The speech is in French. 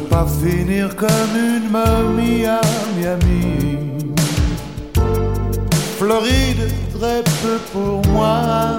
pas finir comme une momie à Miami. Floride, très peu pour moi.